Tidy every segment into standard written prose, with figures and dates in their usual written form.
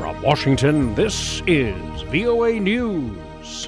From Washington, this is VOA News.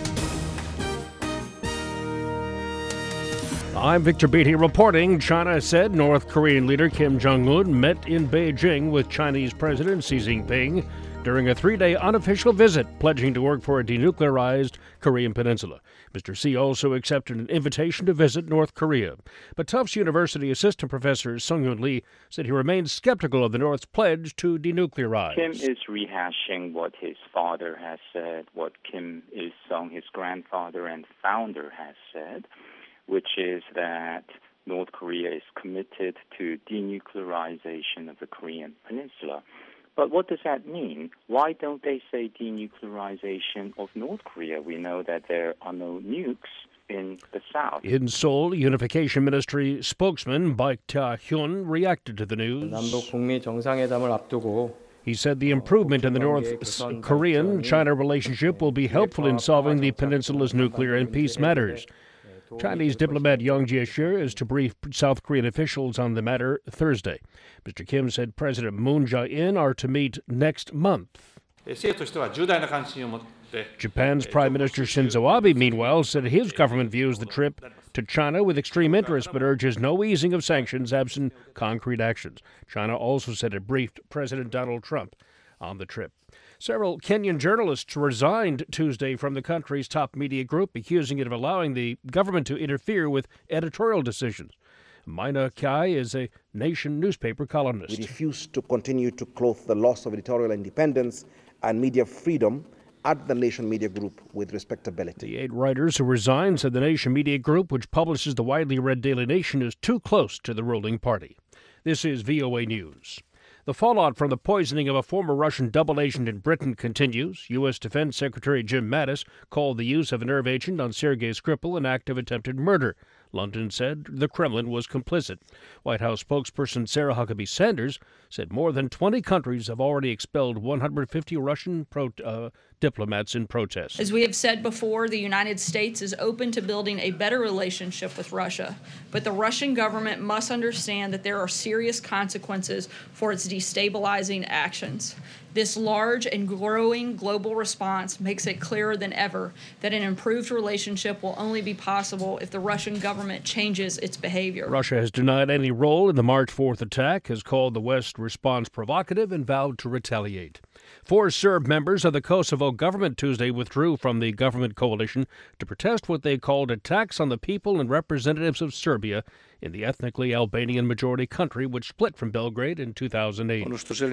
I'm Victor Beatty reporting. China said North Korean leader Kim Jong-un met in Beijing with Chinese President Xi Jinping during a 3-day unofficial visit, pledging to work for a denuclearized Korean peninsula. Mr. Xi also accepted an invitation to visit North Korea. But Tufts University assistant professor Sung-Hyun Lee said he remains skeptical of the North's pledge to denuclearize. Kim is rehashing what his father has said, what Kim Il-sung, his grandfather and founder, has said, which is that North Korea is committed to denuclearization of the Korean peninsula. But what does that mean? Why don't they say denuclearization of North Korea? We know that there are no nukes in the south. In Seoul, Unification Ministry spokesman Baek Ta-hyun reacted to the news. 남북 북미 정상회담을 앞두고 He said the improvement in the North Korean-China relationship will be helpful in solving the peninsula's nuclear and peace matters. Chinese diplomat Yang Jiechi is to brief South Korean officials on the matter Thursday. Mr. Kim said President Moon Jae-in are to meet next month. Japan's Prime Minister Shinzo Abe, meanwhile, said his government views the trip to China with extreme interest but urges no easing of sanctions absent concrete actions. China also said it briefed President Donald Trump on the trip. Several Kenyan journalists resigned Tuesday from the country's top media group, accusing it of allowing the government to interfere with editorial decisions. Maina Kai is a Nation newspaper columnist. We refuse to continue to clothe the loss of editorial independence and media freedom at the Nation Media Group with respectability. The 8 writers who resigned said the Nation Media Group, which publishes the widely read Daily Nation, is too close to the ruling party. This is VOA News. The fallout from the poisoning of a former Russian double agent in Britain continues. U.S. Defense Secretary Jim Mattis called the use of a nerve agent on Sergei Skripal an act of attempted murder. London said the Kremlin was complicit. White House spokesperson Sarah Huckabee Sanders said more than 20 countries have already expelled 150 Russian diplomats in protest. As we have said before, the United States is open to building a better relationship with Russia, but the Russian government must understand that there are serious consequences for its destabilizing actions. This large and growing global response makes it clearer than ever that an improved relationship will only be possible if the Russian government changes its behavior. Russia has denied any role in the March 4th attack, has called the West's response provocative, and vowed to retaliate. 4 Serb members of the Kosovo government Tuesday withdrew from the government coalition to protest what they called attacks on the people and representatives of Serbia in the ethnically Albanian majority country, which split from Belgrade in 2008.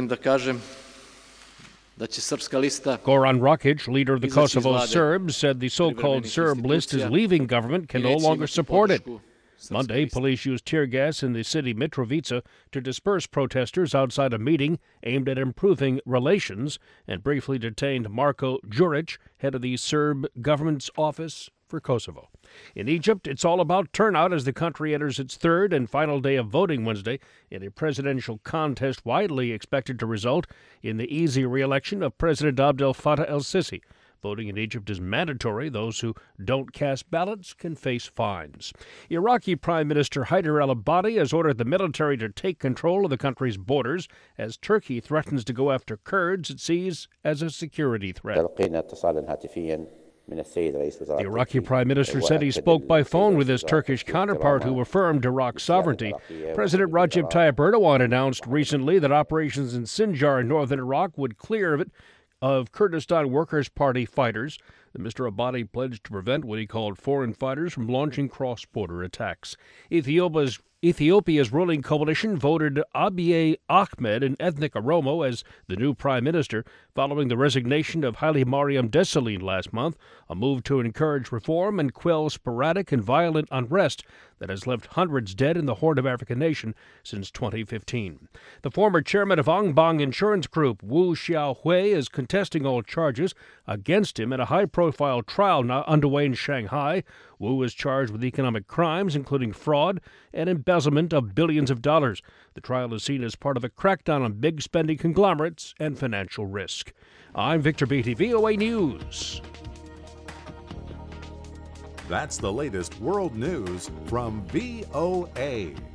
Goran Rakic, leader of the Kosovo Serbs, said the so-called Serb list is leaving government can no longer support it. Monday, police used tear gas in the city Mitrovica to disperse protesters outside a meeting aimed at improving relations and briefly detained Marko Đurić, head of the Serb government's office for Kosovo. In Egypt, it's all about turnout as the country enters its 3rd and final day of voting Wednesday in a presidential contest widely expected to result in the easy re-election of President Abdel Fattah el-Sisi. Voting in Egypt is mandatory. Those who don't cast ballots can face fines. Iraqi Prime Minister Haider al-Abadi has ordered the military to take control of the country's borders as Turkey threatens to go after Kurds it sees as a security threat. The Iraqi Prime Minister said he spoke by phone with his Turkish counterpart who affirmed Iraq's sovereignty. President Recep Tayyip Erdogan announced recently that operations in Sinjar in northern Iraq would clear it of Kurdistan Workers' Party fighters. Mr. Abadi pledged to prevent what he called foreign fighters from launching cross-border attacks. Ethiopia's ruling coalition voted Abiy Ahmed and ethnic Oromo as the new prime minister following the resignation of Haile Mariam Desalegn last month, a move to encourage reform and quell sporadic and violent unrest that has left hundreds dead in the Horn of Africa nation since 2015. The former chairman of Angbang Insurance Group, Wu Xiaohui, is contesting all charges against him in a high-profile trial now underway in Shanghai. Wu is charged with economic crimes, including fraud and embezzlement of billions of dollars. The trial is seen as part of a crackdown on big spending conglomerates and financial risk. I'm Victor Beatty, VOA News. That's the latest world news from VOA.